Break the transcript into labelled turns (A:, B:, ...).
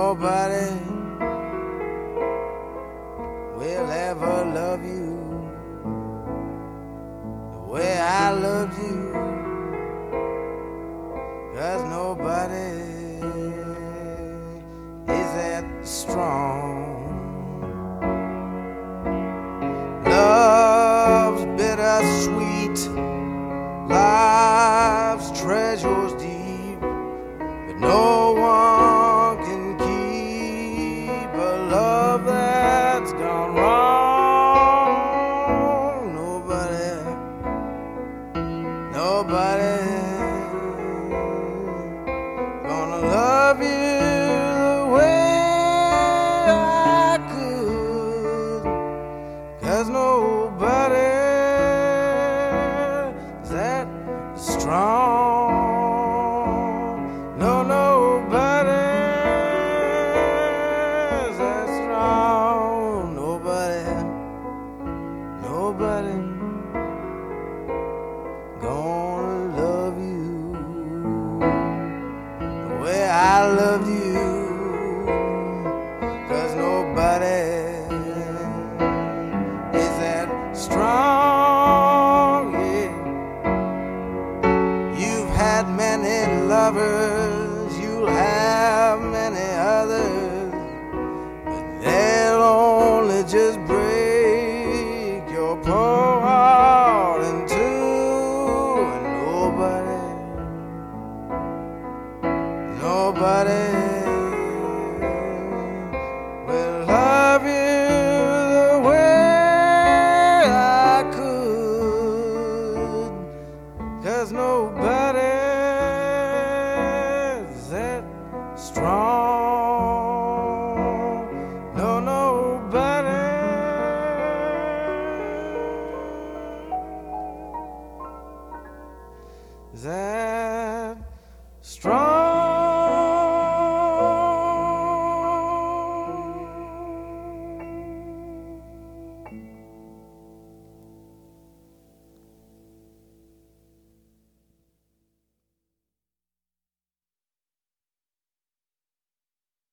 A: nobody will ever love you the way I loved you, 'cause nobody is that strong. Love's bittersweet, life's treasures deep, but no one can keep a love that's gone wrong. Nobody gonna love you the way I could, 'cause nobody's that strong. No, nobody's that strong. Nobody gonna love you the way I loved you, 'cause nobody is that strong. Yeah. You've had many lovers, you'll have many others, but they'll only just break your poor heart in two. And nobody will love you the way I could, 'cause nobody's that strong. No, nobody that strong.